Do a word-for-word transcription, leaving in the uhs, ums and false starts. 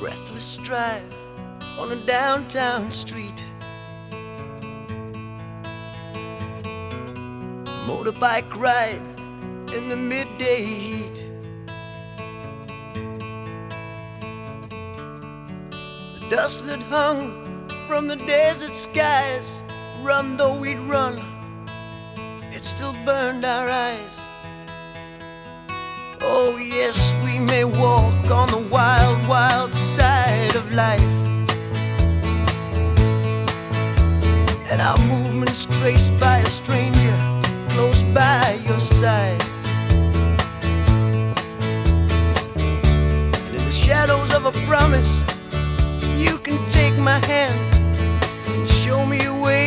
breathless drive on a downtown street. Motorbike ride in the midday heat. The dust that hung from the desert skies, run though we'd run, it still burned our eyes. Oh yes, we may walk on the wild, wild side of life, and our movements traced by a stranger close by your side. And in the shadows of a promise, you can take my hand and show me a way